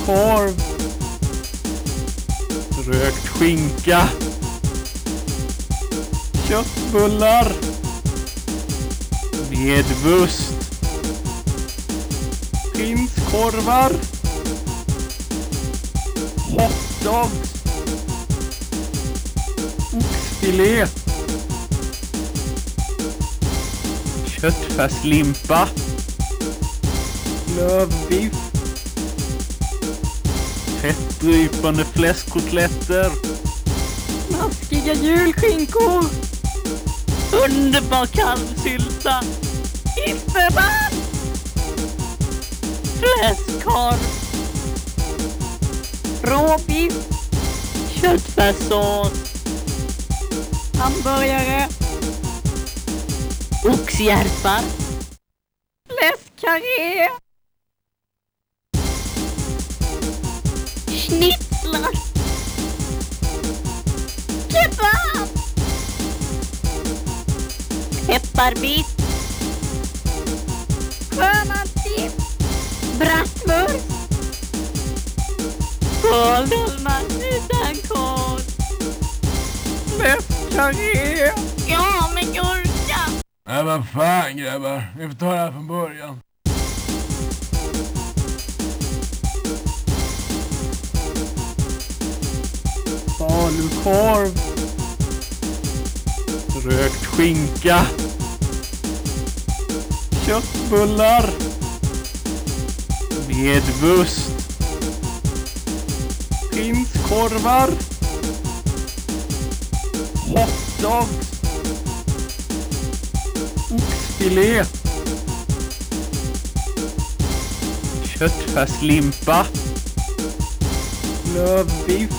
Falukorv. Rökt skinka. Köttbullar. Med wurst. Prinskorvar. Hotdogs. Oxfilé. Köttfärslimpa. Lövbiff. Fettdrypande fläskkotletter. Maskiga julskinkor. Underbar kalvsylta. Isterband. Fläskkorv. Råbiff. Köttfärssås. Hamburgare. Oxhjärtar. Fläskkarré. Schnitzlar. Kebab. Pepparbit. Sjömansdipp. Bratwurst. Kåldolmar utan kål. Fläskkarré. Ja, med gurka. Nej, vad fan grabbar. Vi får ta det här från början. Falukorv. Rökt skinka. Köttbullar. Med wurst. Prinskorvar. Hotdogs. Oxfilé. Köttfärslimpa. Lövbiff.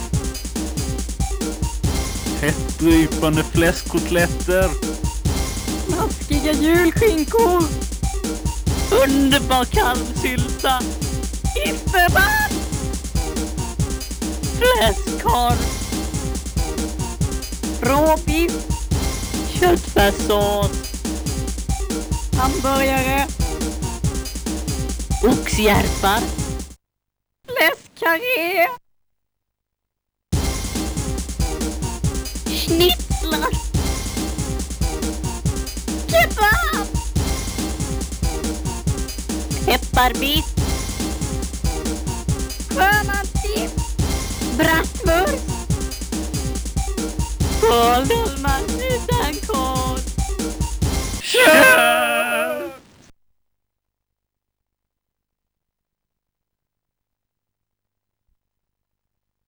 Fettdrypande fläskkotletter. Maskiga julskinkor. Underbar kalvsylta. Isterband. Fläskkorv. Råbiff. Köttfärssås. Hamburgare. Oxhjärtar. Fläskkarré. Schnitzlar. Kebab. Pepparbit. Sjömansdipp. Bratwurst. Kåldolmar utan kål.